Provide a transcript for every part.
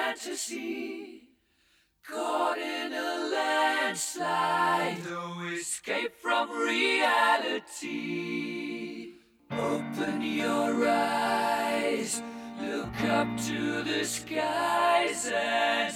fantasy, caught in a landslide, no escape from reality. Open your eyes, look up to the skies and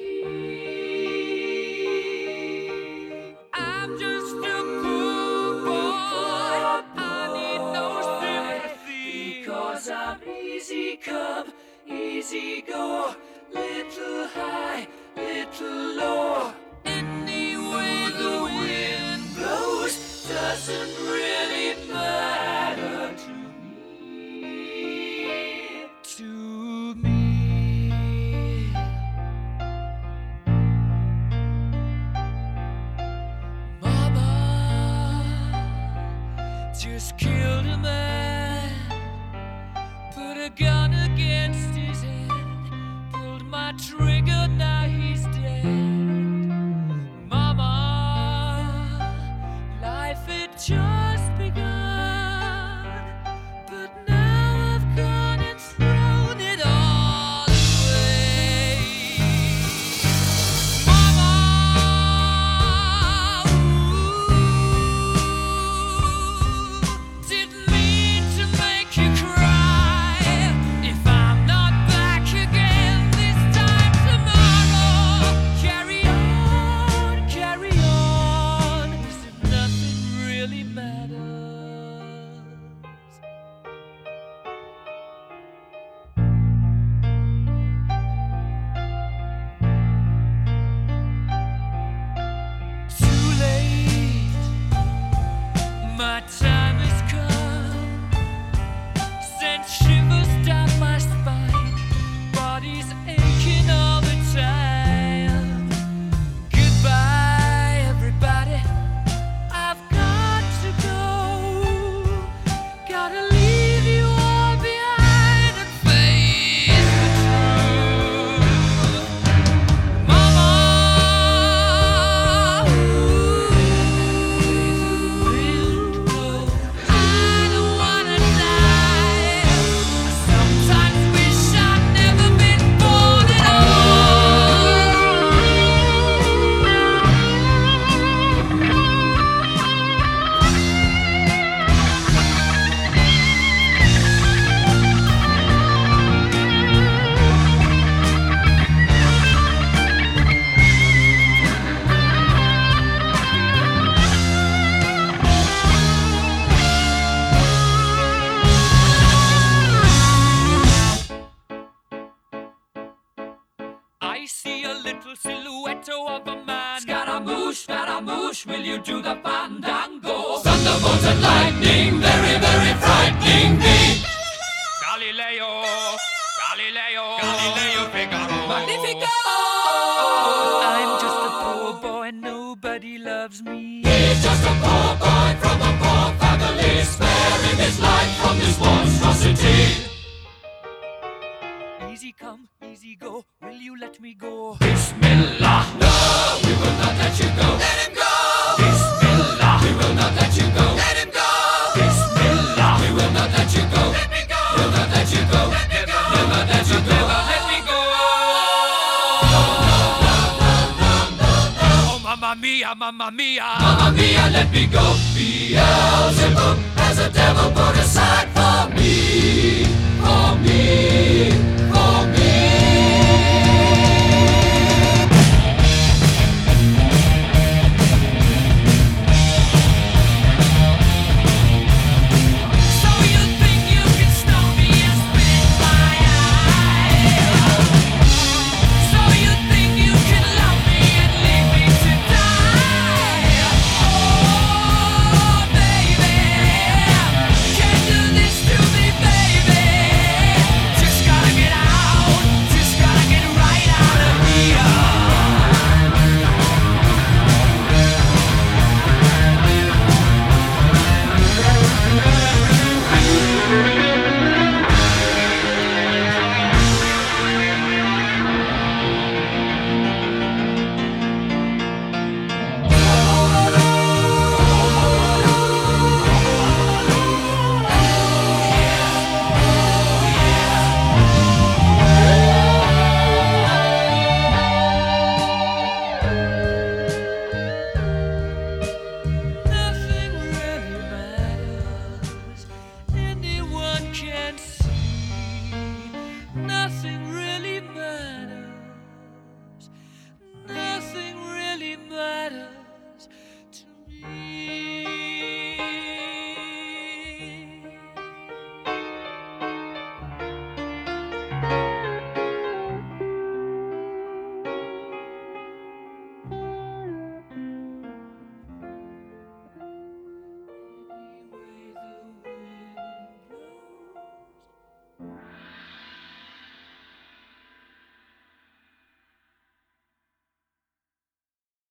see. I'm just a poor boy, I need no sympathy, because I'm easy come, easy go, little high, little low. Any way the wind blows doesn't really matter to me. To me. Mama just killed a man, put a gun against his head, pulled my trigger, now he's dead. Mama, life had just begun, but now I've gone and thrown it all away. Mama, didn't mean to make you cry. If I'm not back again this time tomorrow, carry on, as if nothing really matters. Too late, my time has come, sent shivers down my spine, body's aching all the time. Goodbye, everybody, I've got to go, gotta leave you all behind and face the truth. Mama, I don't wanna die. I sometimes wish I'd never been born at I see a little silhouette of a man. Scaramouche, will you do the fandango? Thunderbolt and lightning, very, very frightening me. Galileo, Figaro. Magnifico! I'm just a poor boy, nobody loves me. He's just a poor boy from a poor family, sparing his life from this monstrosity. Easy come, easy go, will you let me go? Bismillah, no, we will not let you go. Let him go! Bismillah, we will not let you go. Let him go! Bismillah, we will not let you go. Let me go! We'll not let you go. Let me go! We'll not let you go. Let me go! Oh, mamma mia, mamma mia. Mamma mia, let me go. Beelzebub has a devil put aside